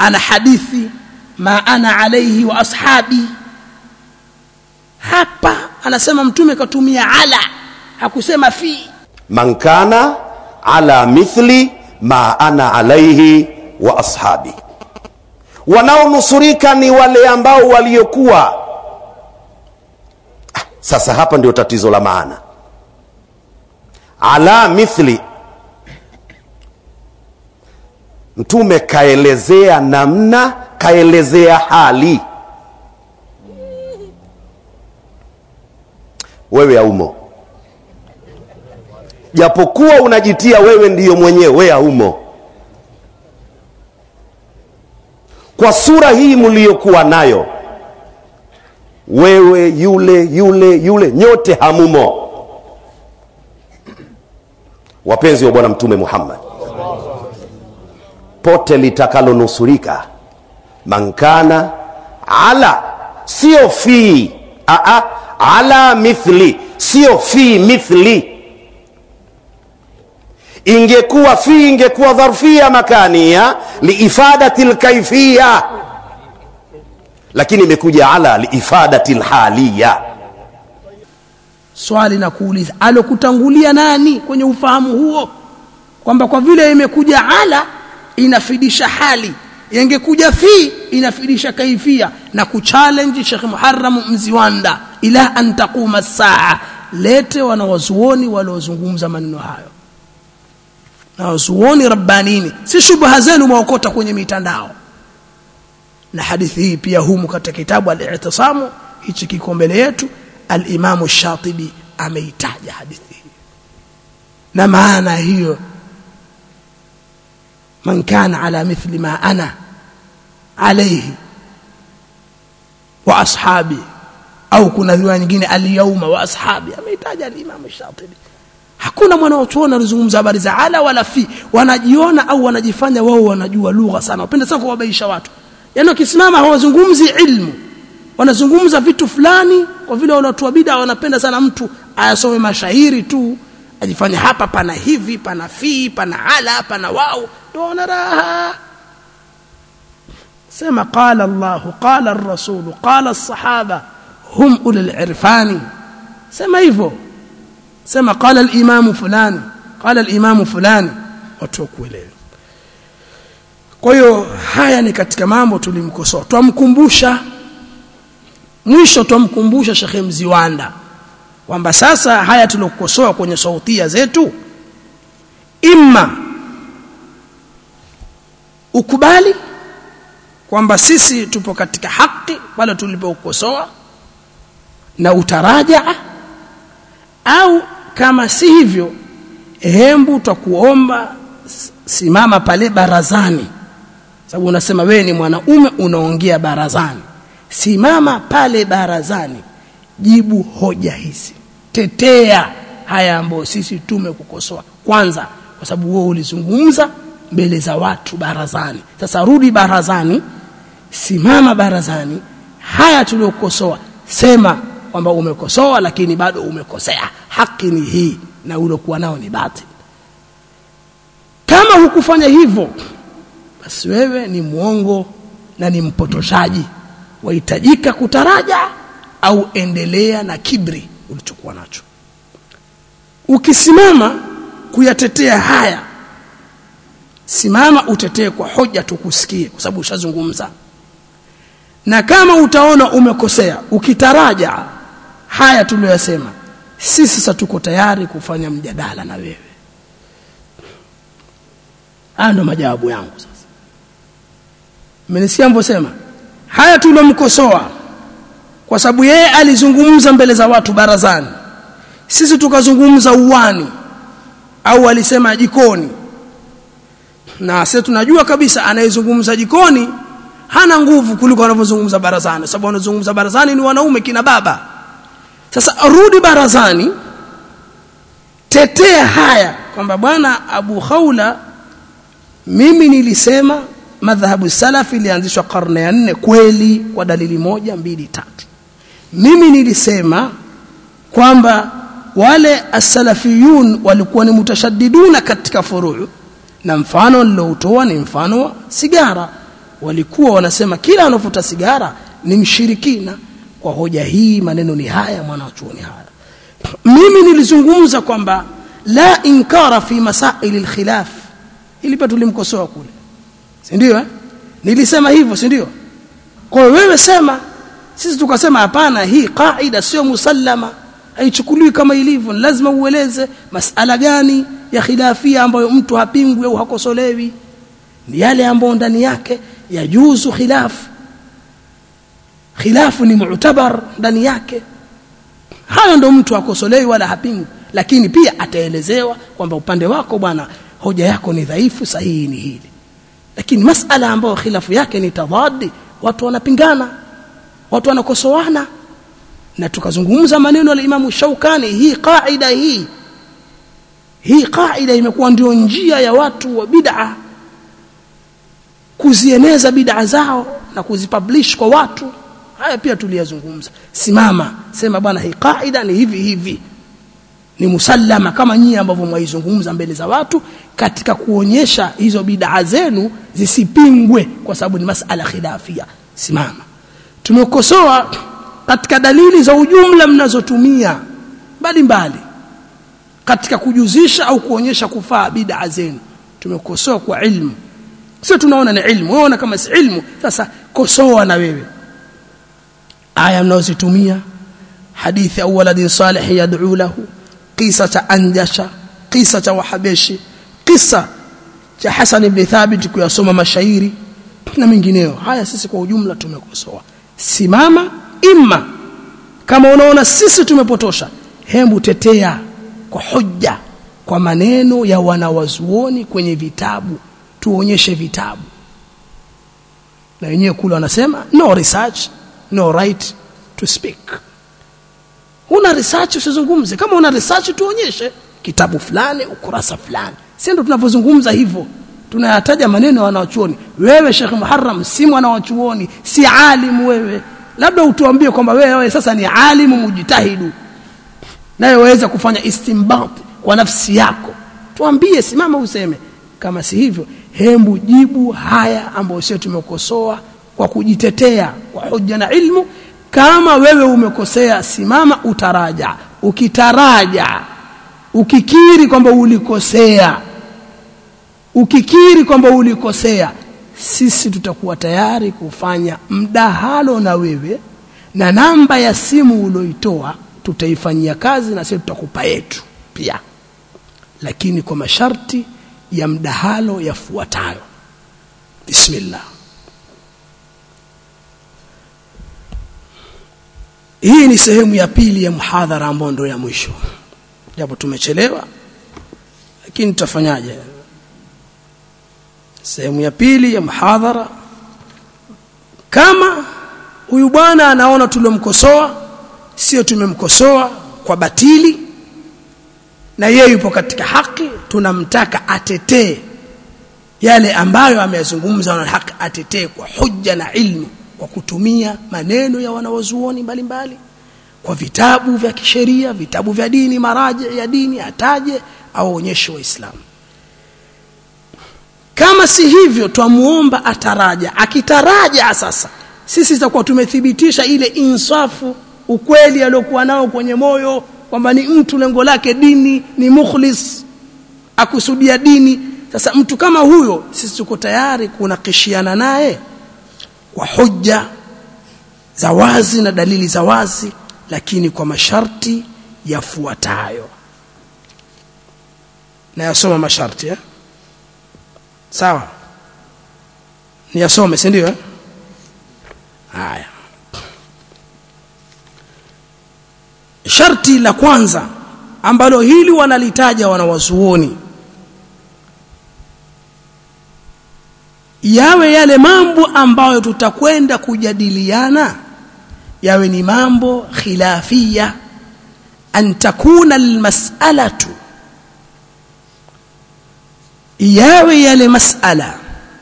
ana hadithi ma ana alayhi wa ashabi. Hapa anasema mtume katumia ala, hakusema fi. Man kana ala mithli ma ana alayhi wa ashabi. Wanaonusurika ni wale ambao waliokuwa. Sasa hapa ndio tatizo la maana. Ala mithli, mtume kaelezea namna, kaelezea hali. Wewe haumo, japokuwa unajitia wewe ndiyo mwenyewe, wewe haumo. Kwa sura hii mliokuwa nayo, wewe yule nyote hamumo. Wapenzi wa bwana mtume Muhammad, pote litakalo nusurika, mankana ala, sio fi, ala mithli, sio fi mithli. Ingekuwa fi, ingekuwa dharfia makania liifadati alkaifia, lakini imekuja ala liifadati alhalia. Swali na kuuliza, alokutangulia nani kwenye ufahamu huo? Kwamba kwa vile imekuja ala inafidisha hali, ingekuja fi inafidisha kaifia, na kuchallenge Sheikh Muharram Mziwanda ila an taquma saa. Lete wanawazuoni waliozungumza maneno hayo, na wazuoni rabbanini, si shubha zenu mwaokota kwenye mitandao. Na hadithi hii pia humu katika kitabu al-i'tisamu, hichi kiko mbele yetu, al-Imam Shatibi ameitaja hadithi hii na maana hiyo, man kana ala mithli ma ana alayhi wa ashabi, au kuna riwaya nyingine al-yawma wa ashabi, ameitaja al-Imam Shatibi. Hakuna mwanachuoni anazungumza habari za ala wala fi, wanajiona au wanajifanya wao wanajua lugha sana. Wapenda sana kuwabaisha watu. Yaani wakisimama hawazungumzi ilmu, wanazungumza vitu fulani. Kwa vile watu wa bid'a wanapenda sana mtu ayasome mashairi tu, ajifanye hapa pana hivi, pana fi, pana ala, pana wao, ndio wana raha. Sema qala Allah, qala ar-rasul, qala as-sahaba hum ulul irfani. Sema hivyo. Sema qala al-imam fulani, qala al-imam fulani, watu kuelewa. Kwa hiyo haya ni katika mambo tulimkosoa. Tumkumbusha mwisho, tumkumbusha Sheikh Mziwanda kwamba sasa haya tulokosoa kwenye sautia zetu, imma ukubali kwamba sisi tupo katika haki pale tulipokosoa na utarajaa, au kama si hivyo, hembu tutakuomba simama pale barazani, sababu unasema wewe ni mwanaume unaongea barazani. Simama pale barazani, jibu hoja hizi, tetea haya ambayo sisi tumekukosoa kwanza, kwa sababu wewe ulizungumza mbele za watu barazani. Sasa rudi barazani, simama barazani, haya tuliokosoa sema kwamba umekosoa lakini bado umekosea, haki ni hii na ulokuwa nao ni batili. Kama hukufanya hivyo, basi wewe ni muongo na ni mpotoshaji, wahitajika kutaraja au endelea na kibri ulichokuwa nacho. Ukisimama kuyatetea haya, simama utetee kwa hoja tukusikie, kwa sababu ushazungumza. Na kama utaona umekosea, ukitaraja haya tuliyosema, sisi sasa tuko tayari kufanya mjadala na wewe. Haya ndio majawabu yangu sasa. Mmenisikia mposema haya tulomkosoa kwa sababu yeye alizungumza mbele za watu barazani, sisi tukazungumza uwani au alisema jikoni, na sisi tunajua kabisa anayezungumza jikoni hana nguvu kuliko anavyozungumza barazani, sababu anazungumza barazani ni wanaume kina baba. Sasa rudi barazani, tetea haya kwamba bwana Abu Khawla, mimi nilisema madhhabu salafi ilianzishwa karne ya 4 kweli, kwa dalili 1 2 3. Mimi nilisema kwamba wale as-salafiyun walikuwa ni mutashaddiduna katika furu', na mfano niloutoa ni mfano wa sigara. walikuwa wanasema kila anavuta sigara ni mshirikina. Kwa hoja hii maneno ni haya mwanachuoni haya. Mimi nilizungumza kwamba la inkara fi masail alkhilaf, ili pa tulimkosoa kule, si ndio? Nilisema hivyo, si ndio? Kwa wewe sema, sisi tukasema hapana, hii kaida sio musallama, haichukuliwi kama ilivyo, lazima ueleze masala gani ya khilafia ambayo mtu hapingwi au hakosolewi, ni yale ambayo ndani yake yajuzu khilafu ni mu'tabar ndani yake, hayo ndo mtu akosolewi wala hapingwi. Lakini pia ataelezewa kwamba upande wako bwana, hoja yako ni dhaifu, sahihi ni hili. Lakini masala ambayo khilafu yake ni tadadi, watu wanapingana, watu wanakosoana, na tukazungumza maneno ya Imam Shaukani, hii kaida imekuwa ndio njia ya watu wa bid'a kuzieneza bid'a zao na kuzipublish kwa watu. Haya pia tuliyazungumza. Simama, sema bwana, hii kaida ni hivi, ni musallama kama nyinyi ambavyo mwaizungumza mbele za watu, katika kuonyesha hizo bid'a zenu zisipingwe kwa sababu ni masala khilafia. Simama. Tumekosoa katika dalili za ujumla mnazotumia mbalimbali katika kujuzisha au kuonyesha kufaa bid'a zenu. Tumekosoa kwa ilmu, sio tunaona ni ilmu, unaona kama si ilmu. Sasa kosoa na wewe aya mnazotumia, hadithi au waladin salih yad'u lahu, qisa cha Anjasha, qisa cha Wahabeshi, qisa cha Hasan ibn Thabit kuyasoma mashairi na mengineo. Haya sisi kwa ujumla tumekosoa. Simama, imma kama unaona sisi tumepotosha, hebu tetea kwa hujja, kwa maneno ya wanawazuoni kwenye vitabu, tuonyeshe vitabu. Na wenyewe kule wanasema no research, no right to speak. Una research usizungumze, kama una research tuonyeshe kitabu fulani, ukurasa fulani. Sisi ndio tunavyozungumza hivyo, tunayataja maneno ya wanawachuoni. Wewe Sheikh Muharram si mwanawachuoni, si alimu wewe. Labda utuambie kwamba wewe sasa ni alimu mujtahidu, naye waweza kufanya istinbat kwa nafsi yako. Tuambie, simama useme. Kama si hivyo, hebu jibu haya ambayo sio tumekosoa kwa kujitetea kwa hoja na ilmu. Kama wewe umekosea, simama utaraja. Ukitaraja, ukikiri kwamba ulikosea, sisi tutakuwa tayari kufanya mdahalo na wewe, na namba ya simu ulioitoa tutaifanyia kazi, na sisi tutakupa yetu pia, lakini kwa masharti ya mdahalo yafuatayo. Bismillah. Hii ni sehemu ya pili ya muhadhara ambayo ndio ya mwisho, japo tumechelewa, lakini tutafanyaje? Sehemu ya pili ya muhadhara, kama huyu bwana anaona tulomkosoa sio tumemkosoa kwa batili, na yeye yupo katika haki, tunamtaka atetee yale ambayo ameyazungumza na haki, atetee kwa hujja na ilmu, kwa kutumia maneno ya wanawazuoni mbalimbali, kwa vitabu vya kisheria, vitabu vya dini, maraji ya dini, ataje au onyeshe Waislamu. Kama si hivyo, twamuomba ataraja. Akitaraja sasa, sisi tutakuwa tumethibitisha ile insafu, ukweli aliokuwa nao kwenye moyo, kwamba ni mtu lengo lake dini, ni mukhlis, akusudia dini. Sasa mtu kama huyo sisi tuko tayari kunakishiana naye kwa hoja za wazi na dalili za wazi, lakini kwa masharti yafuatayo. Na yasoma masharti sawa? Ni yasome, si ndio? Haya. Sharti la kwanza ambalo hili wanalitaja wanawazuoni, yawe yale mambo ambayo tutakwenda kujadiliana yawe ni mambo khilafia, an takuna almas'alatu, yawe yale mas'ala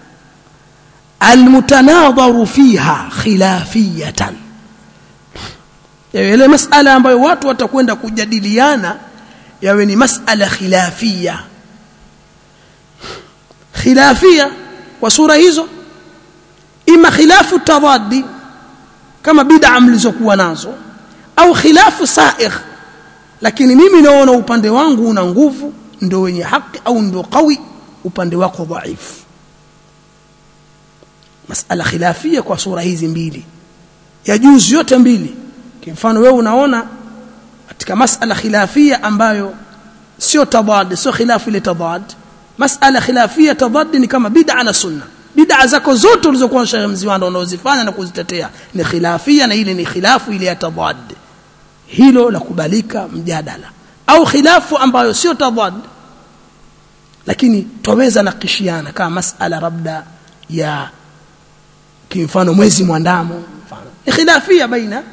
almutanadharu fiha khilafiyatan, yawe yale mas'ala ambayo watu watakwenda kujadiliana yawe ni mas'ala khilafia kwa sura hizo. ima khilafu tadaddi kama bid'a mlizokuwa nazo au khilafu sa'igh, lakini mimi naona upande wangu una nguvu ndio wenye haki au ndio qawi, upande wako dhaifu. Masala khilafia kwa sura hizi mbili yajuzu yote mbili. Kwa mfano wewe unaona katika masala khilafia ambayo sio tadad, sio khilafu ile tadad, masala khilafia tadad ni kama bid'a na sunna. Bid'a zako zote ulizokuwa Sheikh Mziwanda unazifanya na kuzitetea ni khilafia, na ile ni khilafu ile ya tadad, hilo la kubalika mjadala. Au khilafu ambayo sio tadad lakini tuweza nakishiana kama masala labda ya kimfano mwezi mwandamo, mfano ni khilafia baina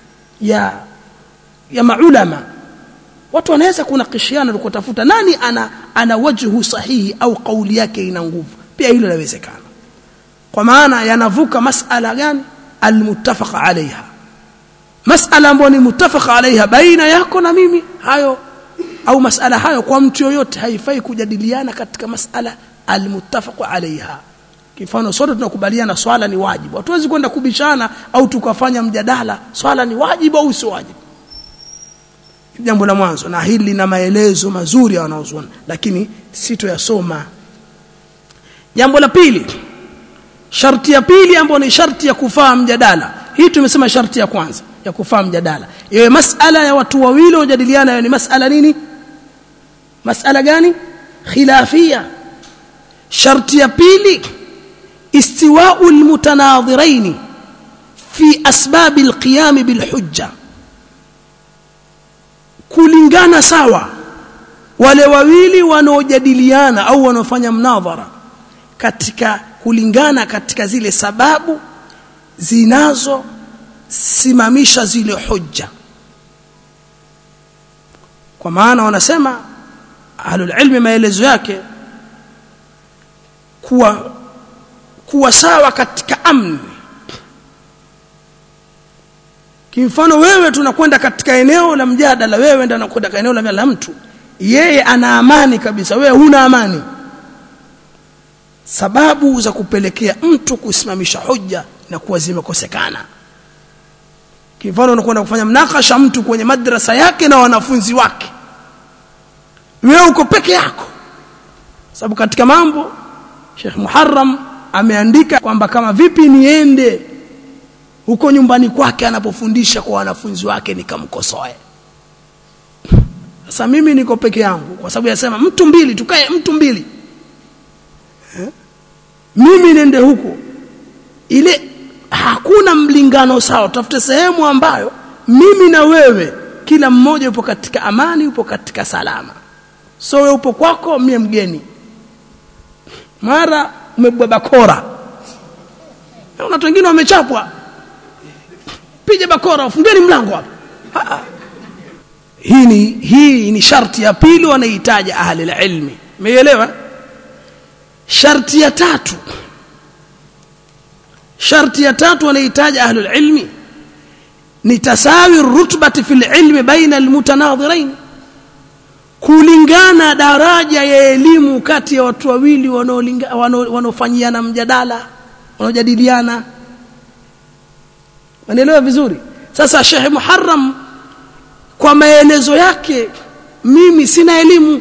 ya maulama. Watu wanaweza kunakishiana na kutafuta nani ana wajhu sahihi au kauli yake ina nguvu, pia hilo linawezekana. Kwa maana yanavuka masala gani? Almuttafaq alaiha, masala ambayo ni muttafaq alaiha baina yako na mimi, hayo au masala hayo kwa mtu yoyote haifai kujadiliana katika masala almuttafaq alaiha. Kifano sote tunakubaliana swala ni wajibu, hatuwezi kwenda kubishana au tukafanya mjadala swala ni wajibu au si wajibu. Jambo la mwanzo, na hili lina maelezo mazuri wanaozuoni lakini sitoyasoma. Jambo la pili, sharti ya pili ambayo ni sharti ya kufaa mjadala. Hii tumesema sharti ya kwanza ya kufaa mjadala, iwe masala ya watu wawili wajadiliana, ni masala nini? Masala gani? Khilafia. Sharti ya pili, istiwa'u almutanadhirain fi asbab alqiyam bilhujja, kulingana sawa wale wawili wanaojadiliana au wanaofanya mnadhara katika kulingana katika zile sababu zinazo simamisha zile hujja. Kwa maana wanasema ahlul ilmi maelezo yake kuwa sawa katika amni. Kimfano wewe tunakwenda katika eneo la mjadala, wewe ndio unakwenda katika eneo la mtu, yeye ana amani kabisa, wewe huna amani. Sababu za kupelekea mtu kusimamisha hujja na kuwa zimekosekana. Kimfano unakwenda kufanya mnakasha mtu kwenye madrasa yake na wanafunzi wake, wewe uko peke yako. Sababu katika mambo Sheikh Muharram ameandika kwamba kama vipi niende huko nyumbani kwake anapofundisha kwa wanafunzi wake nikamkosoe. Sasa mimi niko peke yangu, kwa sababu yasema mtu mbili, tukae mtu mbili, mimi nende huko, ile hakuna mlingano sawa. Tafute sehemu ambayo mimi na wewe kila mmoja yupo katika amani, yupo katika salama. So wewe upo kwako, mimi mgeni, mara umebeba bakora, na watu wengine wamechapwa, pige bakora, fungeni mlango hapa. Hii ni sharti ya pili wanahitaji ahli ilmi. Umeelewa? Sharti ya tatu wanahitaji ahli ilmi ni tasawi rutbati fil ilmi baina almutanadhirain, kulingana daraja ya elimu kati ya watu wawili wanaofanyiana mjadala, wanaojadiliana. Unaelewa vizuri? Sasa Sheikh Muharram kwa maelezo yake, mimi sina elimu,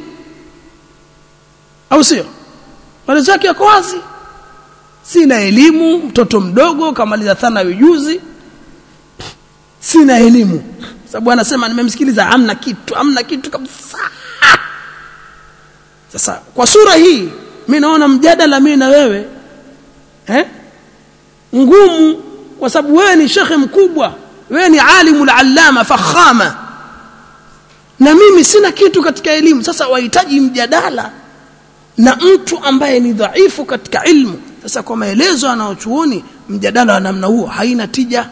au sio? Maelezo yake yako wazi, sina elimu, mtoto mdogo kamaliza thanawi juzi, sina elimu. Sababu anasema nimemsikiliza, hamna kitu kabisa. Sasa kwa sura hii mimi naona mjadala mimi na wewe ngumu, kwa sababu wewe ni shekhe mkubwa, wewe ni alimul allama fakhama, na mimi sina kitu katika elimu. Sasa wahitaji mjadala na mtu ambaye ni dhaifu katika ilmu. Sasa kwa maelezo anaochuoni, mjadala wa namna huo haina tija.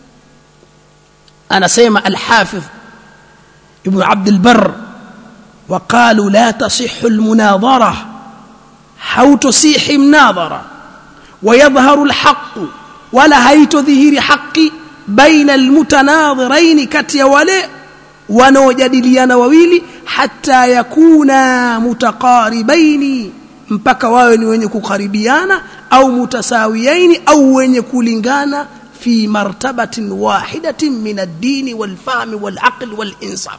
Anasema al-Hafidh Ibn Abd al-Barr, وقالوا لا تصح المناظرة، حوتصيح مناظرة، ويظهر الحق ولا هيتظهر حق بين المتناظرين كتي ولا ونوجدليان وويلي حتى يكونا متقاربين mpaka wawe ni wenye kukaribiana au mutasawiyaini au wenye kulingana fi martabatin wahidatin min ad-din wal-fahm wal-aql wal-insaf.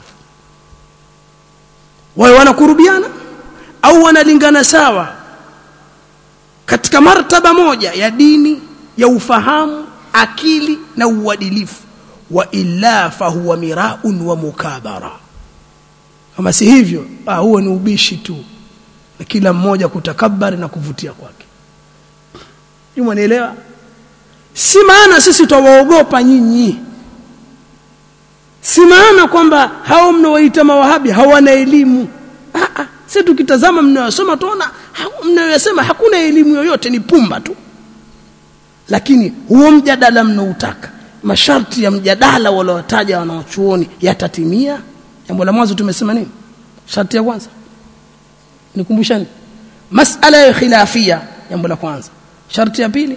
Wawe wanakurubiana au wanalingana sawa katika martaba moja ya dini, ya ufahamu, akili na uadilifu. Wa illa fahuwa mira'un wa mukabara. Kama si hivyo, huo ni ubishi tu na kila mmoja kutakabari na kuvutia kwake. Umeelewa? Si maana sisi tuwaogopa nyinyi, si maana kwamba hao mnaoita mawahabi hawana elimu. Sisi tukitazama mnayosoma tuona mnayosema hakuna elimu yoyote, ni pumba tu. Lakini huo mjadala mnautaka, masharti ya mjadala waliotaja wanaochuoni yatatimia. Jambo la mwanzo tumesema nini? Sharti ya kwanza nikumbushani, masala ya khilafia, jambo la kwanza. Sharti ya pili,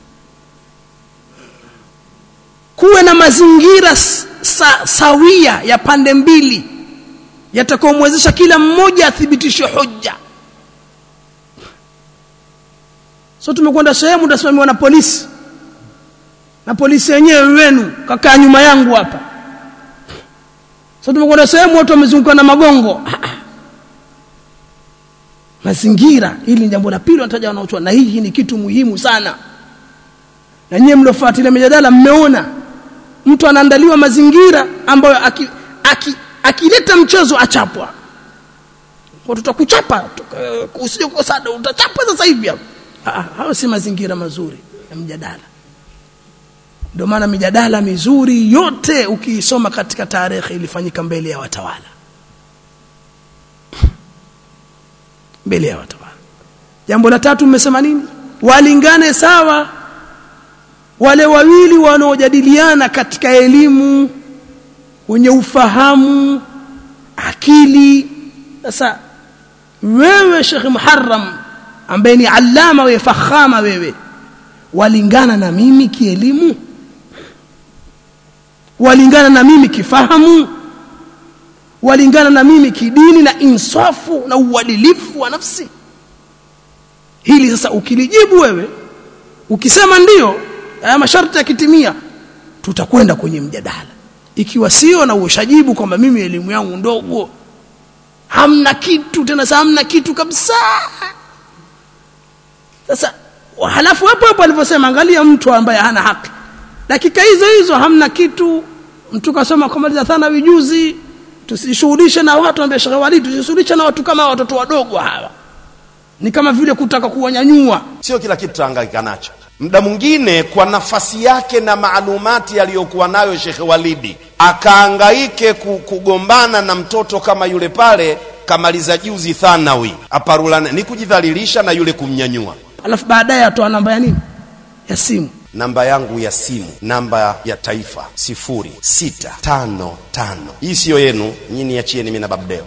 kuwe na mazingira sawia ya pande mbili yatakaomwezesha kila mmoja athibitishe hoja. So tumekwenda sehemu ndasimamiwa na polisi, na polisi yenyewe wenu kakaa nyuma yangu hapa. So tumekwenda sehemu watu wamezunguka na magongo. Mazingira, hili jambo la pili wanataja wanaochuoni, na hii ni kitu muhimu sana. Na nyinyi mlofuatilia mjadala mmeona mtu anaandaliwa mazingira ambayo akileta mchezo achapwa. Kwa tutakuchapa, usije kukosa utachapwa sasa hivi hapo. Hao si mazingira mazuri ya mjadala. Ndio maana mijadala mizuri yote ukiisoma katika tarehe ilifanyika mbele ya watawala. Mbele ya watawala. Jambo la tatu mmesema nini? Walingane sawa wale wawili wanaojadiliana katika elimu, wenye ufahamu, akili. Sasa wewe Sheikh Muharram ambaye ni allama wa fakhama, wewe walingana na mimi kielimu? Walingana na mimi kifahamu? Walingana na mimi kidini na insafu na uadilifu wa nafsi? Hili sasa ukilijibu wewe, ukisema ndio, haya masharti yakitimia, tutakwenda kwenye mjadala. Ikiwa sio na ushajibu kwamba mimi elimu yangu ndogo, hamna kitu tena, hamna kitu kabisa. Sasa halafu hapo alivyosema, angalia mtu ambaye hana haki, dakika hizo hamna kitu. Mtu kasoma kumaliza thanawi juzi, tusishughulishe na watu ambao Sheikh Walid, tusishughulishe na watu kama watoto wadogo hawa. Ni kama vile kutaka kuwanyanyua. Sio kila kitu tuhangaika nacho. Muda mwingine kwa nafasi yake na maalumati aliyokuwa nayo Sheikh Walidi, akahangaike kugombana na mtoto kama yule pale kamaliza juzi thanawi, aparulana, ni kujidhalilisha na yule kumnyanyua. Alafu baadaye atoa namba ya nini? Ya simu. Namba yangu ya simu, namba ya taifa 0655. Hii sio yenu, nyinyi achieni mimi na Babdeo.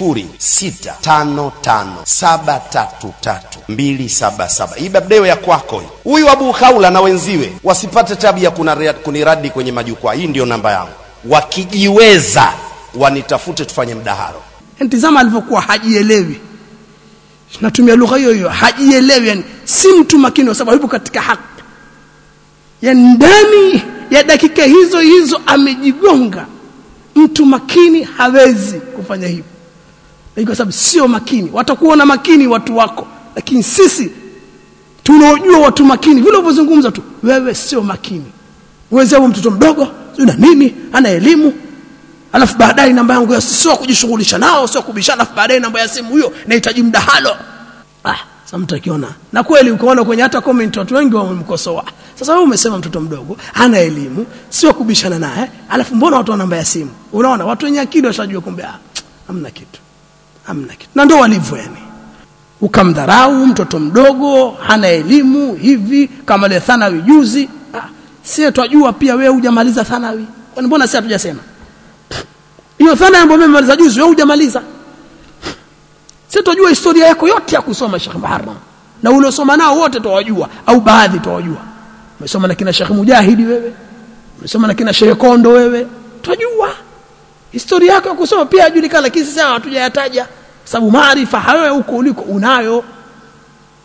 0655733277. Hii Babdeo ya kwako hii. Huyu Abu Khawla na wenziwe wasipate tabia kuniradi kwenye majukwaa. Hii ndio namba yangu. Wakijiweza wanitafute tufanye mdahalo. Tazama alivyokuwa hajielewi. Natumia lugha hiyo, hajielewi, yani si mtu makini kwa sababu yupo katika haki. Ya ndani ya dakika hizo amejigonga. Mtu makini hawezi kufanya hivyo. Kwa sababu sio makini. Watakuona makini watu wako, lakini sisi tunaojua watu makini, vile unavyozungumza tu, wewe sio makini. Wewe mtoto mdogo, una nini? Ana elimu. Alafu baadaye namba yangu ya sio kujishughulisha nao, sio kubishana, alafu baadaye namba ya simu hiyo nahitaji mdahalo. Sasa mtu akiona, na kweli ukaona kwenye hata comment watu wengi wamemkosoa. Sasa wewe umesema mtoto mdogo, hana elimu, sio kubishana naye, alafu mbona watu wana namba ya simu? Unaona watu wenye akili washajua kumbe hamna kitu. Hamna kitu. Na ndio walivyo yani. Ukamdharau mtoto mdogo, hana elimu hivi, kama ile thanawi juzi. Sisi tunajua pia wewe hujamaliza thanawi. Kwani mbona sisi hatujasema? Hiyo thanawi ambayo umemaliza juzi wewe hujamaliza. Sisi tunajua historia yako yote ya kusoma Sheikh Muharram. Na uliosoma nao wote tuwajua au baadhi tuwajua. Umesoma na kina Sheikh Mujahidi wewe. Umesoma na kina Sheikh Kondo wewe. Tunajua historia yako ya kusoma pia inajulikana, lakini sisi hatujayataja sababu maarifa hayo huko uliko unayo.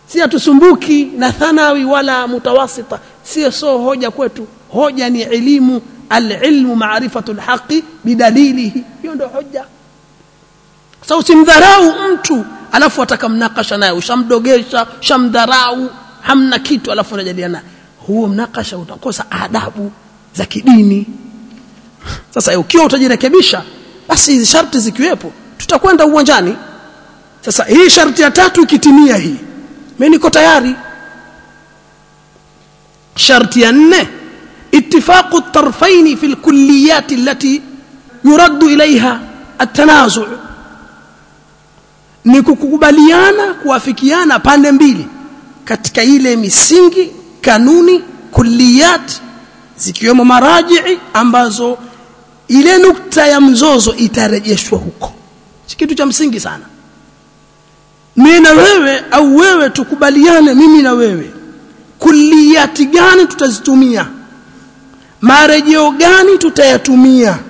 si atusumbuki na thanawi wala mutawasita, sio hoja kwetu. Hoja ni elimu, al-ilmu ma'rifatu al-haqi bidalilihi, hiyo ndio hoja. Sasa usimdharau mtu alafu atakamnakasha naye, ushamdogesha, shamdharau, hamna kitu alafu unajadiliana. Huo mnakasha utakosa adabu za kidini. Sasa ukiwa utajirekebisha, basi hizi sharti zikiwepo tutakwenda uwanjani. Sasa hii sharti ya 3 ikitimia hii, mimi niko tayari. Sharti ya 4, اتفاق الطرفين في الكليات التي يرد إليها التنازع, ni kukubaliana, kuafikiana pande mbili katika ile misingi, kanuni, kulliyat, zikiwemo maraji'i ambazo ile nukta ya mzozo itarejeshwa huko. Kitu cha msingi sana. Mimi na wewe au wewe tukubaliane, mimi na wewe, kulliyati gani tutazitumia, marejeo gani tutayatumia.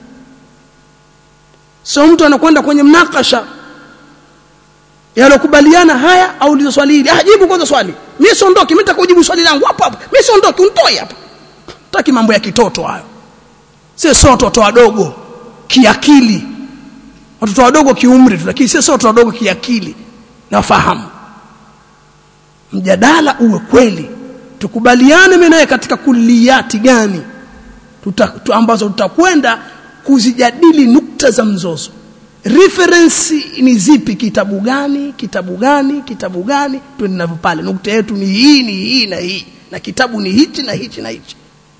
Sio mtu anakwenda kwenye mnakasha yalokubaliana haya au lizo swali hili, jibu kwanza swali, mimi siondoki, mimi nitakujibu swali langu hapo hapo, mimi siondoki, unitoi hapa. Taki mambo ya kitoto hayo. Sio watoto wadogo kiakili, watoto wadogo kiumri tu, lakini sio watoto wadogo kiakili na fahamu. Mjadala uwe kweli, tukubaliane mimi naye katika kulliyati gani ambazo tutakwenda kuzijadili nukta za mzozo. Reference ni zipi, kitabu gani, tuende pale. Nukta yetu ni hii na hii, na kitabu ni hichi na hichi na hichi.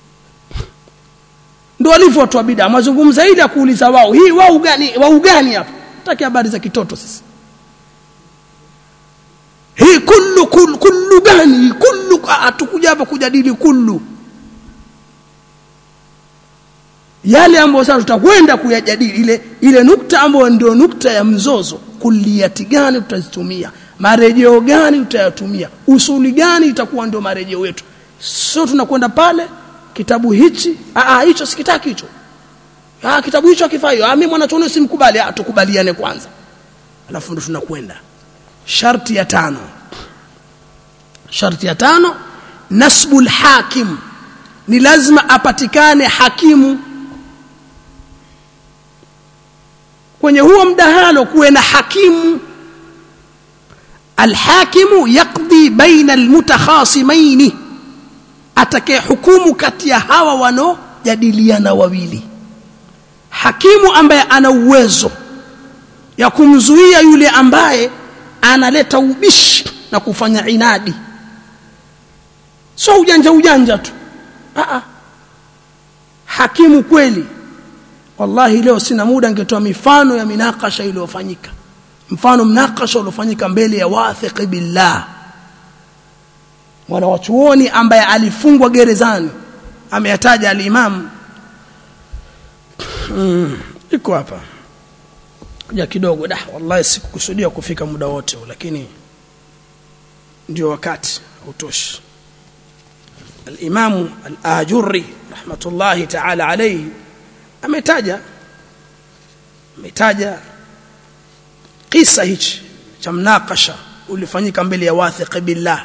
Ndio walivyo watu wa bid'a, mazungumzo ile ya kuuliza wao, hii wao gani hapa? Tutaki habari za kitoto sisi. Hii kullu gani, hatukuja hapa kujadili kullu. Yale ambayo sasa tutakwenda kuyajadili, ile nukta ambayo ndio nukta ya mzozo, kulliyati gani tutazitumia, marejeo gani tutayatumia, usuli gani itakuwa ndio marejeo yetu. Sio tunakwenda pale kitabu hichi, hicho sikitaki hicho, kitabu hicho hakifai, mimi mwanachuoni simkubali. Tukubaliane kwanza, alafu ndo tunakwenda. Sharti ya 5, nasbul hakim, ni lazima apatikane hakimu. Kwenye huo mdahalo kuwe na hakimu. Alhakimu yaqdi baina almutakhasimaini, atakaye hukumu kati ya hawa wanaojadiliana wawili. Hakimu ambaye ana uwezo ya kumzuia yule ambaye analeta ubishi na kufanya inadi, sio ujanja tu. Hakimu kweli. Wallahi leo sina muda, ningetoa mifano ya minakasha iliyofanyika. Mfano mnakasha uliofanyika mbele ya wathiq billah, mwanachuoni ambaye alifungwa gerezani, ameyataja al-Imam. Iko hapa ya kidogo, wallahi sikukusudia kufika muda wote, lakini ndio wakati utoshi. Al-Imam al-Ajurri rahmatullahi ta'ala alayhi ametaja kisa hichi cha mnakasha ulifanyika mbele ya wathiq billah.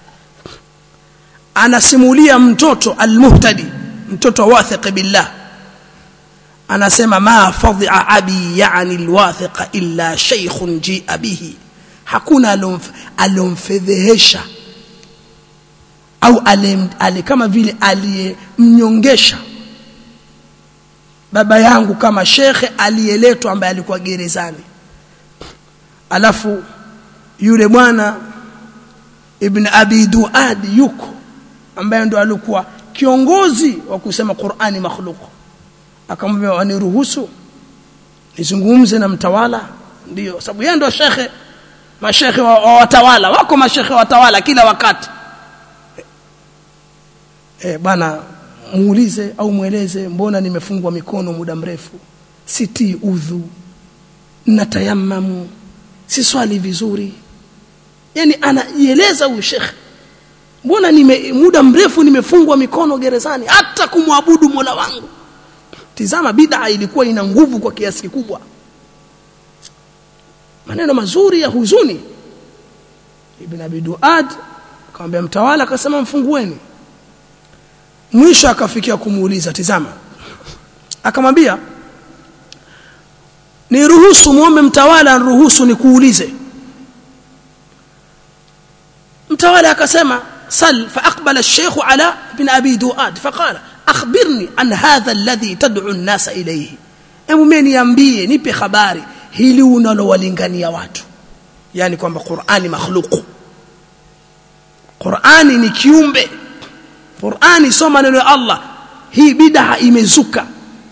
Anasimulia mtoto al-Muhtadi, mtoto wa wathiq billah, anasema ma fadhi'a abi yani al-wathiq illa shaykhun ji'a bihi, hakuna alomfedhehesha au kama vile aliyemnyongesha baba yangu kama shekhe aliyeletwa ambaye alikuwa gerezani. Alafu yule bwana Ibn Abi Duad yuko, ambaye ndo alikuwa kiongozi wa kusema Qur'ani makhluq, akamwambia waniruhusu nizungumze na mtawala. Ndio sababu yeye ndo shekhe, mashekhe wa watawala wako, mashekhe wa watawala kila wakati. Bwana muulize au mueleze, mbona nimefungwa mikono muda mrefu, siti udhu, natayammamu, si swali vizuri. Yani anajieleza huyu shekhe, mbona muda mrefu nimefungwa mikono gerezani hata kumwabudu Mola wangu. Tizama, bid'a ilikuwa ina nguvu kwa kiasi kikubwa. Maneno mazuri ya huzuni Ibn Abi Duad akamwambia mtawala, akasema mfungueni. Mwisho akafikia kumuuliza, tizama, akamwambia niruhusu muombe mtawala niruhusu nikuulize. Mtawala akasema sal. Faaqbala ash-shaykh ala ibn Abi Duad faqala akhbirni an hadha alladhi tad'u an-nasa ilayhi, hebu mimi niambie, nipe habari hili unalowalingania watu, yani kwamba Qur'ani makhluq, Qur'ani ni kiumbe, Qur'ani sio maneno ya Allah, hii bid'a imezuka.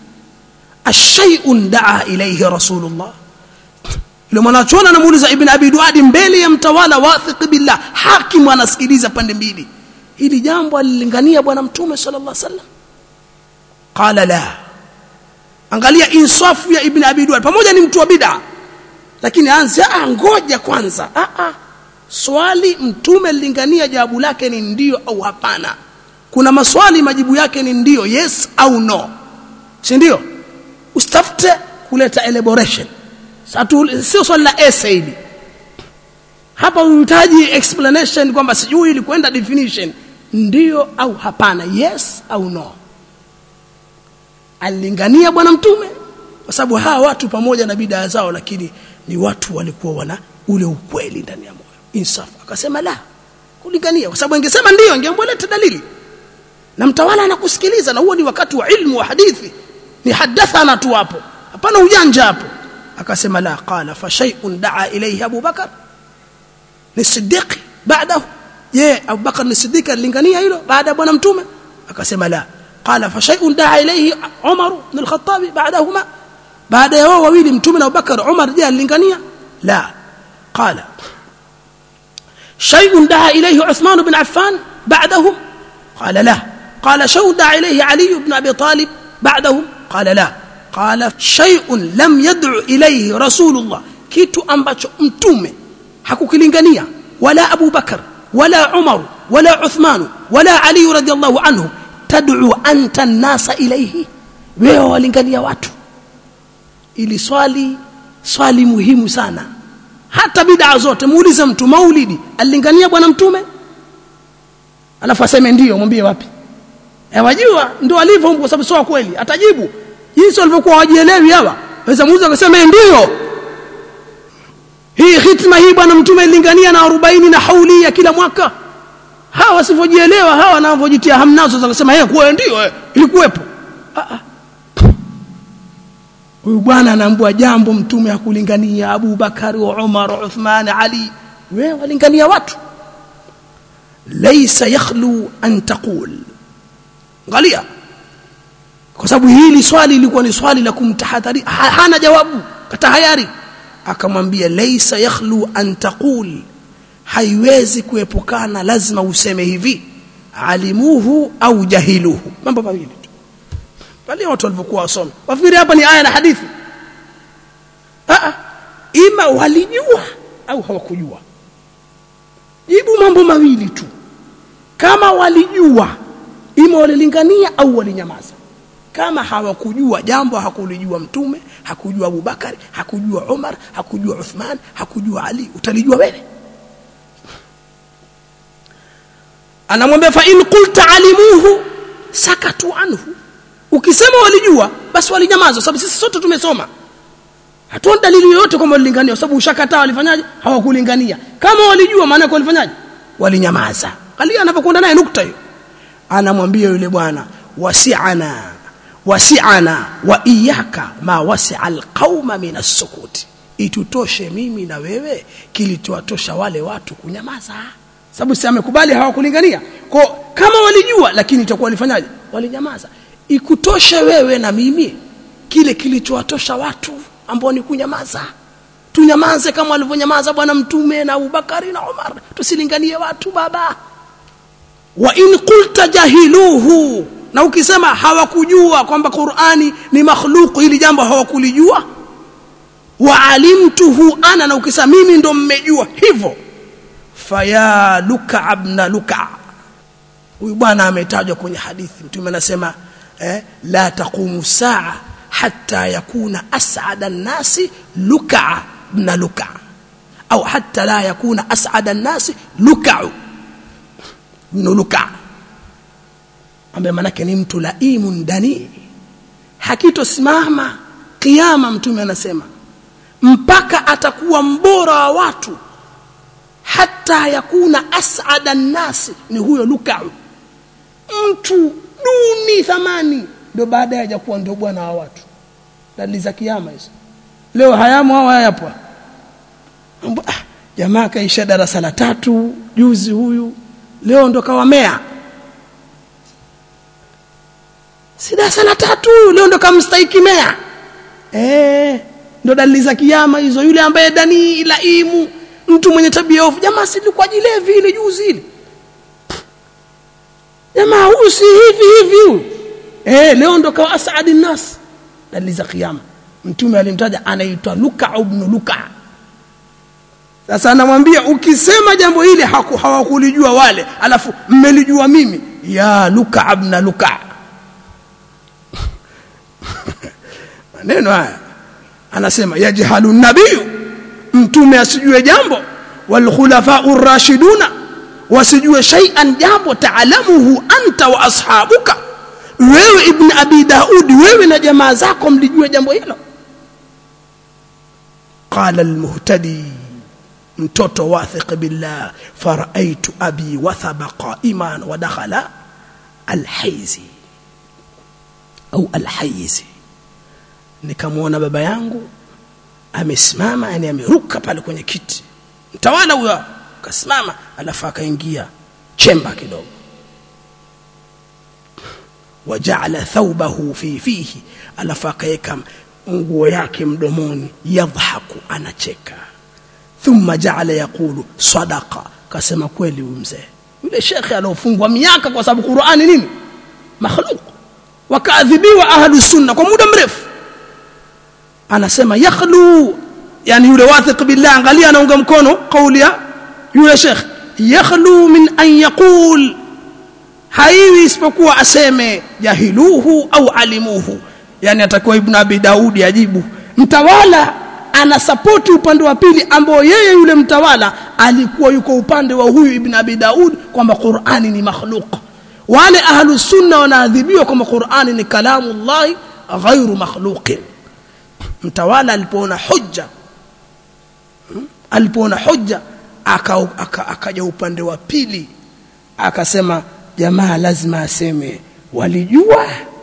Ashay'un da'a ilayhi Rasulullah. Ile mwanachuoni anamuuliza Ibn Abi Duad mbele ya mtawala wathiq billah, hakimu anasikiliza pande mbili, hili jambo alilingania bwana mtume sallallahu alaihi wasallam? Qala la. Angalia insafu ya Ibn Abi Duad, pamoja ni mtu wa bid'a, lakini anza ngoja kwanza. Swali mtume alilingania, jawabu lake ni ndio au hapana. Kuna maswali majibu yake ni ndio, yes au no, si ndio? Usitafute kuleta elaboration. Sio swali la essay hili. Hapa unahitaji explanation kwamba sijui ili kwenda definition, ndio au hapana, yes au no. Alilingania bwana mtume, kwa sababu hawa watu pamoja na bid'a zao, lakini ni watu walikuwa wana ule ukweli ndani ya moyo, insaf. Akasema la, kulingania, kwa sababu angesema ndio angemweleta dalili na mtawala anakusikiliza, na huo ni wakati wa ilmu wa hadithi, ni hadathana tu hapo, hapana ujanja hapo. Akasema la. Qala fa shay'un da'a ilayhi Abu Bakar ni Siddiq baadahu, je Abu Bakar ni Siddiq alilingania hilo baada ya bwana mtume? Akasema la. Qala fa shay'un da'a ilayhi Umar ibn al-Khattab ba'dahuma, baada ya wao wawili mtume na Abu Bakar, Umar je alilingania? La. Qala shay'un da'a ilayhi Uthman ibn Affan ba'dahum? Qala la. قال شو دعا إليه علي بن أبي طالب بعدهم؟ قال لا. قال شيء لم يدعو إليه رسول الله, kitu ambacho mtume hakukilingania wala Abu Bakar wala Umar wala Uthman wala Ali radhiyallahu anhu, tad'u anta an-nasa ilayhi, wewe walingania watu. Ili swali muhimu sana. Hata bid'a zote muulize mtu maulidi alilingania bwana mtume, alafu aseme ndio, mwambie wapi? Wajua ndio alivyo, kwa sababu sio kweli. Atajibu jinsi walivyokuwa wajielewi hawa. Waweza muuliza akasema ndio, hii khitma hii bwana mtume alilingania na 40 na hauli ya kila mwaka. Hawa wasivojielewa, hawa wanavojitia hamnazo wakasema kwa ndio ilikuwepo. Huyu bwana anaambia jambo mtume hakulingania Abu Bakari wa Umar, Uthman, Ali, wewe walingania watu. Laysa yakhlu an taqul, angalia, kwa sababu hili swali lilikuwa ni swali la kumtahadhari, hana jawabu, katahayari. Akamwambia laysa yakhlu an taqul, haiwezi kuepukana, lazima useme hivi, alimuhu au jahiluhu. Mambo mawili tu wale watu walivyokuwa wasoma, wafikiri hapa ni aya na hadithi. Ima walijua au hawakujua. Jibu mambo mawili tu. Kama walijua, ima walilingania au walinyamaza. Kama hawakujua, jambo hakulijua mtume, hakujua Abu Bakari, hakujua Umar, hakujua Uthman, hakujua Ali, utalijua wewe? Anamwambia fa in qulta alimuhu sakatu anhu, ukisema walijua basi walinyamaza, sababu sisi sote tumesoma. Hatuna dalili yoyote kwamba walilingania, sababu ushakataa walifanyaje? Hawakulingania. Kama walijua maana yake walifanyaje? Walinyamaza. Angalia anapokwenda naye nukta hiyo. Anamwambia yule bwana, wasi'ana wa iyyaka ma wasi'a alqauma min as-sukut, itutoshe mimi na wewe kilitowatosha wale watu kunyamaza. Sababu si amekubali hawakulingania. Kwa kama walijua, lakini itakuwa walifanyaje? Walinyamaza. Ikutoshe wewe na mimi kile kilichowatosha watu ambao ni kunyamaza. Tunyamaze kama walivyonyamaza bwana mtume na Abu Bakari na Umar, tusilinganie watu baba. Wa in qulta jahiluhu, na ukisema hawakujua kwamba Qur'ani ni makhluq, hili jambo hawakulijua. Wa alimtuhu ana, na ukisema mimi ndo mmejua hivyo. Faya Luka ibn Luka, huyu bwana ametajwa kwenye hadithi. Mtume anasema la taqumu saa hatta yakuna as'ada an-nasi Luka ibn Luka, au hatta la yakuna as'ada an-nas luk'u nuluka ambaye manake ni mtu laimun dani hakitosimama kiyama mtume anasema mpaka atakuwa mbora wa watu hatta yakuna as'ada an-nas ni huyo luk'u mtu duni thamani ndio baadaye hajakuwa ndio bwana wa watu dalili za kiyama hizo leo hayamo hao hayapo jamaa kaisha darasa la 3 juzi huyu leo ndo kawa mea si darasa la 3 leo ndo kamstahiki mea ndo dalili za kiyama hizo yule ambaye dani laimu mtu mwenye tabia ovu jamaa si kwa jilevi ile juzi ile jamaa huyu si hivi leo ndo kawa as'adi nas dalili za kiyama mtume alimtaja anaitwa Luka ibn Luka sasa anamwambia ukisema jambo hili hawakulijua wale alafu mmelijua mimi ya Luka ibn Luka maneno haya anasema yajhalu nabii mtume asijue jambo wal khulafa'ur rashiduna wasijue shay'an jambo taalamuhu anta wa ashabuka wewe ibn abi daud wewe na jamaa zako mlijue jambo hilo qala al-muhtadi mtoto wathiq billah faraitu abi wathaba qa'iman wa dakhala al-hayzi au al-hayzi nikamwona baba yangu amesimama yani ameruka pale kwenye kiti mtawala huyo akasimama alafu akaingia chemba kidogo waja'ala thawbahu fi fihi alafu akaeka nguo yake mdomoni yadhaku anacheka thumma ja'ala yaqulu sadaqa kasema kweli huyu mzee yule shekhi alofungwa miaka kwa sababu Qur'ani nini makhluq wakaadhibiwa ahlus sunna kwa muda mrefu anasema yakhlu yani yule wathiq billah angalia anaunga mkono kauli ya yule shekhi yakhlu min an yaqul haiwi isipokuwa aseme jahiluhu au alimuhu yani atakuwa ibn abi daudi ajibu mtawala ana support upande wa pili ambao yeye yule mtawala alikuwa yuko upande wa huyu ibn abi daud kwamba Qur'ani ni makhluq wale ahlus sunna wanaadhibiwa kwamba Qur'ani ni kalamullah ghairu makhluqin mtawala alipoona hujja akaja upande wa pili akasema jamaa lazima aseme walijua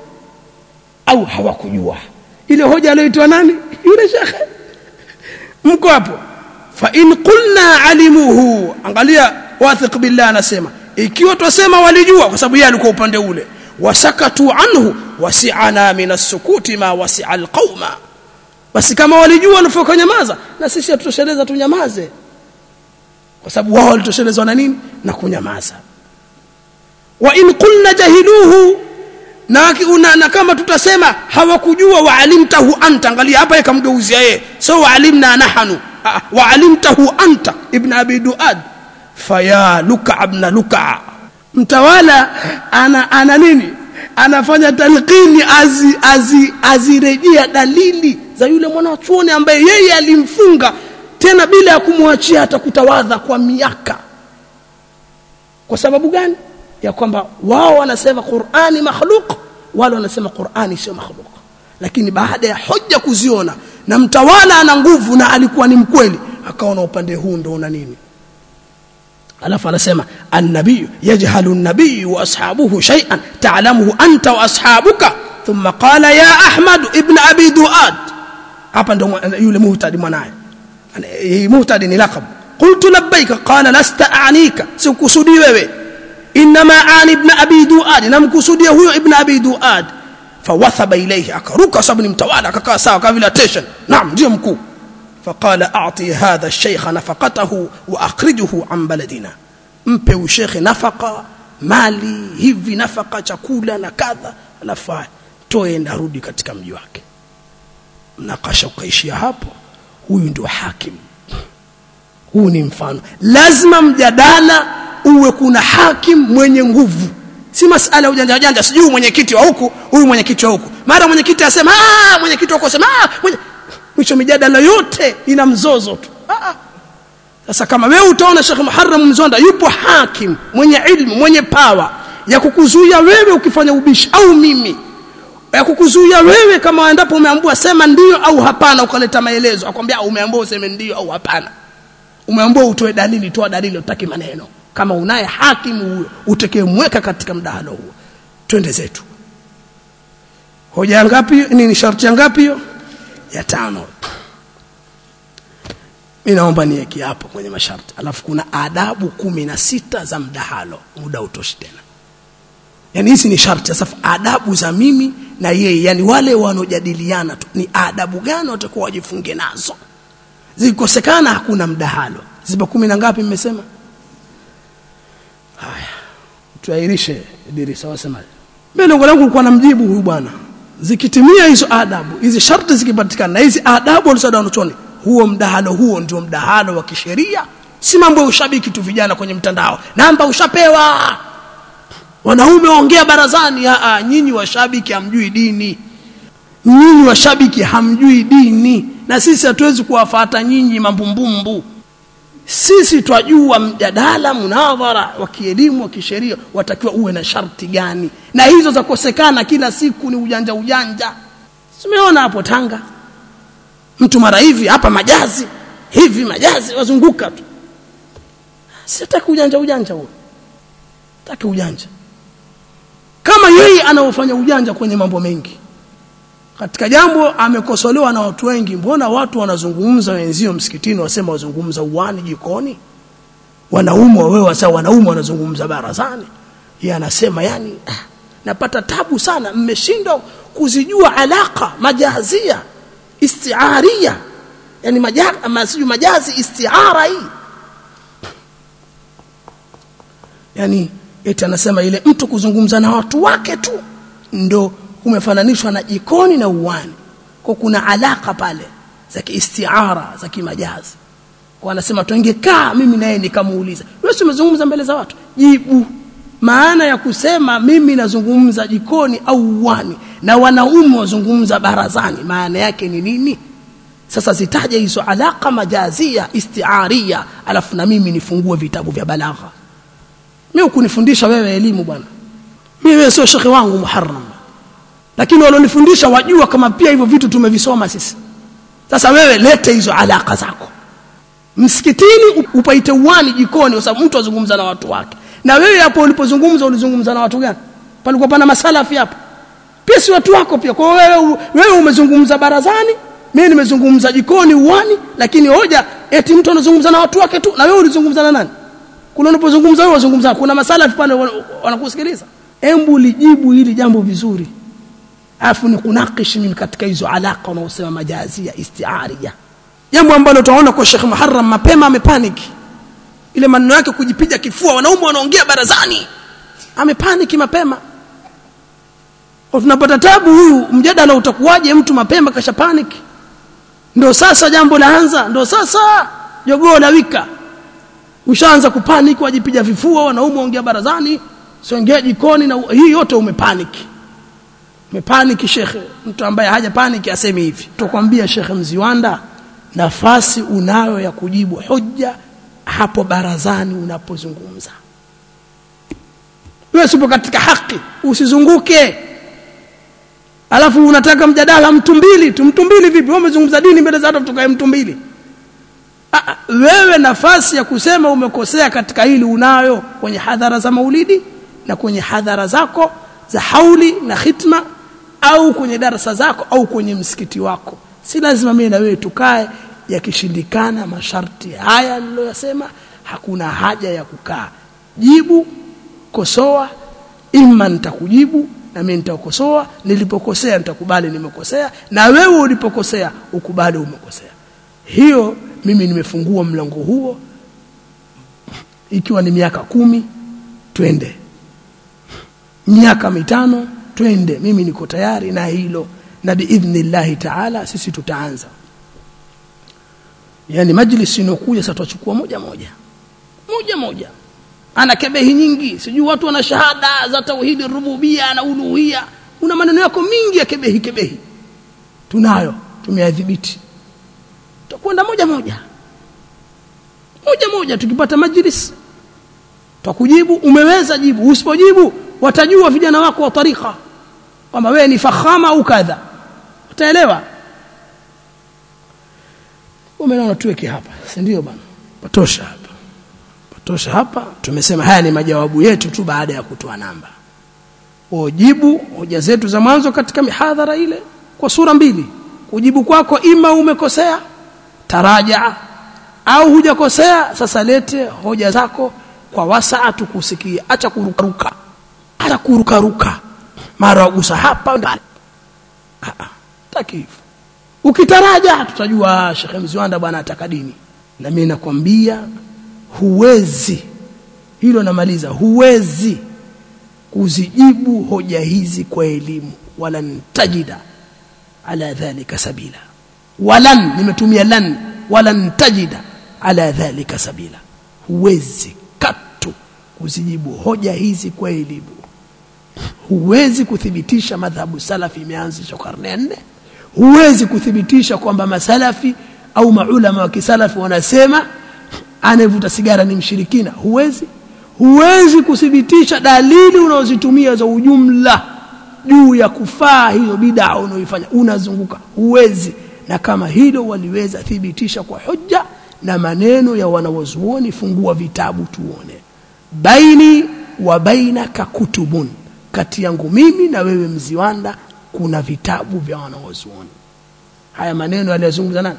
au hawakujua ile hoja aliyoitwa nani yule shekhe mko hapo fa in qulna alimuhu angalia wathiq billah anasema ikiwa tusema walijua kwa sababu yeye alikuwa upande ule wasakatu anhu wasi'ana min as-sukuti ma wasi'a al-qauma basi kama walijua nafika nyamaza na sisi tutosheleza tunyamaze kwa sababu wao walitoshelezwa na nini na kunyamaza wa in qulna jahiluhu na kama tutasema hawakujua wa alimtahu anta angalia hapa yakamgeuzia yeye so wa alimna nahnu wa alimtahu anta ibn abi duad faya luka ibn luka mtawala ana nini anafanya talqini azirejea dalili za yule mwanachuoni ambaye yeye alimfunga tena bila ya kumwachia atakutawadha kwa miaka kwa sababu gani ya kwamba wao wanasema Qur'ani makhluq wale wanasema Qur'ani sio makhluq lakini baada ya hoja kuziona na mtawala ana nguvu na alikuwa ni mkweli akaona upande huu ndio una nini alafu anasema an-nabiy yajhalu an-nabiy wa ashabuhu shay'an ta'lamuhu anta wa ashabuka thumma qala ya ahmad ibn abi duad hapa ndio yule muhtadi mwanae muhtadi ni laqab qultu labbayka qala lasta a'nika sikusudi wewe inma ani ibn abi duad namkusudia huyo ibn abi duad fawathaba ilayhi akaruka sababu ni mtawala akakaa sawa kama vile attention naam ndio mkuu faqala a'ti hadha ash-shaykh nafaqatahu wa akhrijuhu an baladina mpe usheikh nafaqa mali hivi nafaqa chakula na kadha alafu toe ndarudi katika mji wake mnakasha ukaishia hapo huyu ndio hakim huu ni mfano lazima mjadala uwe kuna hakim mwenye nguvu si masala ujanja sijui mwenyekiti wa huku huyu mwenyekiti wa huku mara mwenyekiti asema mwenyekiti wako asema mwisho mijadala yote ina mzozo tu Sasa kama wewe utaona Sheikh Muharram Mzonda yupo hakim mwenye ilmu mwenye power ya kukuzuia wewe ukifanya ubishi, au mimi ya kukuzuia wewe kama endapo umeambiwa sema ndio au hapana, ukaleta maelezo akwambia umeambiwa useme ndio au hapana, umeambiwa utoe dalili, toa dalili, utaki maneno. Kama unaye hakimu huyo utakayemweka katika mdahalo huo, twende zetu. Hoja ngapi? Ni sharti ngapi hiyo? Ya 5. Mimi naomba niweke hapo kwenye masharti. Alafu kuna adabu 16 za mdahalo, muda utoshi tena. Yani hizi ni sharti. Sasa adabu za mimi na yeye, yani wale wanaojadiliana tu, ni adabu gani watakuwa wajifunge nazo. Zikosekana hakuna mdahalo. Zipo 10 na ngapi mmesema? Haya, tuairishe dirisa wasema. Mimi lengo langu kulikuwa namjibu huyu bwana. Zikitimia hizo adabu, hizi sharti zikipatikana na hizi adabu walisada wanachoni, huo mdahalo huo ndio mdahalo wa kisheria. Si mambo ya ushabiki tu vijana kwenye mtandao. Namba ushapewa. Wanaume waongea barazani. Nyinyi washabiki hamjui dini. Nyinyi washabiki hamjui dini. Na sisi hatuwezi kuwafuata nyinyi mambumbumbu. Sisi twajua mjadala munadhara wa kielimu wa kisheria watakiwa uwe na sharti gani. Na hizo za kosekana kila siku ni ujanja. Simeona hapo Tanga. Mtu mara hivi hapa majazi, hivi majazi wazunguka tu. Sitaki ujanja huo. Taki ujanja. Kama yeye anaofanya ujanja kwenye mambo mengi. Katika jambo amekosolewa na watu wengi, mbona watu wanazungumza wenzio msikitini wasema wazungumza uwani jikoni? Wanaume wewe wasa wanaume wanazungumza barazani. Yeye anasema yani napata tabu sana, mmeshindwa kuzijua alaka majazia istiaria, yani majazi istiara hii. Yani eti anasema ile mtu kuzungumza na watu wake tu ndo umefananishwa na jikoni na uwani. Kwa kuna alaka pale za kiistiara, za kimajazi. Kwa anasema tuingekaa mimi na yeye nikamuuliza, wewe umezungumza mbele za watu? Jibu. Maana ya kusema mimi nazungumza jikoni au uwani na wanaume wazungumza barazani, maana yake ni nini? Sasa zitaje hizo alaka majazia istiaria, alafu na mimi nifungue vitabu vya balagha. Mimi ukunifundisha wewe elimu bwana. Mimi sio shekhi wangu Muharram. Lakini walionifundisha wajua kama pia hivyo vitu tumevisoma sisi. Sasa wewe lete hizo alaka zako. Msikitini upaite uwani jikoni kwa sababu mtu azungumza na watu wake. Na wewe hapo ulipozungumza ulizungumza na watu gani? Palikuwa pana masalafi hapo. Pia si watu wako pia. Kwa wewe umezungumza barazani, mimi nimezungumza jikoni uwani, lakini hoja eti mtu anazungumza na watu wake tu na wewe ulizungumza na nani? Kuna unapozungumza wewe wazungumza, kuna masalafi pale wanakusikiliza. Embu lijibu hili jambo vizuri. Afu ni kunakishi mimi katika hizo alaka unaosema majazi ya istiaria. Jambo ambalo utaona kwa Sheikh Muharram mapema amepaniki. Ile maneno yake kujipiga kifua, wanaume wanaongea barazani. Amepaniki mapema. Kwa tunapata tabu huyu mjadala utakuwaje mtu mapema kasha paniki. Ndio sasa jambo laanza, ndio sasa jogoo la wika. Ushaanza kupaniki, wajipiga vifua, wanaume waongea barazani, siongea jikoni, na hii yote umepaniki. Umepaniki shekhe. Mtu ambaye haja paniki aseme hivi. Tukwambia Sheikh Mziwanda, nafasi unayo ya kujibu hoja hapo barazani unapozungumza. Wewe usipo katika haki, usizunguke. Alafu unataka mjadala mtu mbili vipi? Wewe umezungumza dini mbele za watu tukae mtu mbili. Wewe nafasi ya kusema umekosea katika hili unayo kwenye hadhara za maulidi na kwenye hadhara zako za hauli na khitma, au kwenye darasa zako au kwenye msikiti wako. Si lazima mimi na wewe tukae, yakishindikana masharti haya niliyosema hakuna haja ya kukaa. Jibu, kosoa, imma nitakujibu na mimi nitakukosoa, nilipokosea nitakubali nimekosea, na wewe ulipokosea ukubali umekosea. Hiyo mimi nimefungua mlango huo. Ikiwa ni miaka 10 twende, miaka 5 twende, mimi niko tayari na hilo, na biidhnillah taala sisi tutaanza. Yani majlisi inokuja sasa tutachukua moja moja. Ana kebehi nyingi, sijui watu wana shahada za tauhid rububia na uluhia, una maneno yako mingi ya kebehi. Tunayo, tumeadhibiti. Tutakwenda moja moja tukipata majlis tutakujibu. Umeweza jibu, usipojibu watajua vijana wako wa tarika kwamba wewe ni fakhama au kadha, utaelewa. Umeona tuweke hapa, si ndio bwana? Patosha hapa. Tumesema haya ni majawabu yetu tu baada ya kutoa namba. Ujibu hoja zetu za mwanzo katika mihadhara ile kwa sura mbili. Kujibu kwako ima umekosea, taraja, au hujakosea, sasa lete hoja zako kwa wasaa tukusikie. Acha kurukaruka. Mara ugusa hapa ndani. Takifu. Ukitaraja tutajua Sheikh Mziwanda bwana ataka dini. Na mimi nakwambia huwezi, hilo namaliza, huwezi kuzijibu hoja hizi kwa elimu, wala ntajida ala dhalika sabila. Nimetumia lan, wala ntajida ala dhalika sabila. Huwezi katu kuzijibu hoja hizi kwa elimu. Huwezi kuthibitisha madhhabu salafi imeanzishwa karne ya 4. Huwezi kuthibitisha kwamba masalafi au maulama wa kisalafi wanasema anayevuta sigara ni mshirikina. Huwezi kuthibitisha dalili unazozitumia za ujumla juu ya kufaa hiyo bid'a unaoifanya, unazunguka. Huwezi. Na kama hilo waliweza thibitisha kwa hujja na maneno ya wanawazuoni, fungua vitabu tuone. Baini wa bainaka kutubun, kati yangu mimi na wewe Mziwanda kuna vitabu vya wanawazuoni. Haya maneno aliyozungumza nani?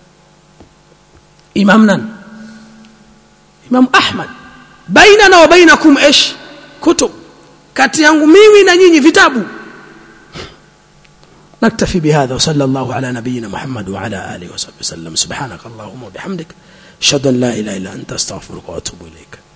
Imam Ahmad. Bainana wa bainakum ish kutub, kati yangu mimi na nyinyi vitabu. نكتفي بهذا وصلى الله على نبينا محمد وعلى آله وصحبه وسلم. سبحانك اللهم وبحمدك أشهد أن لا إله إلا أنت أستغفرك وأتوب إليك.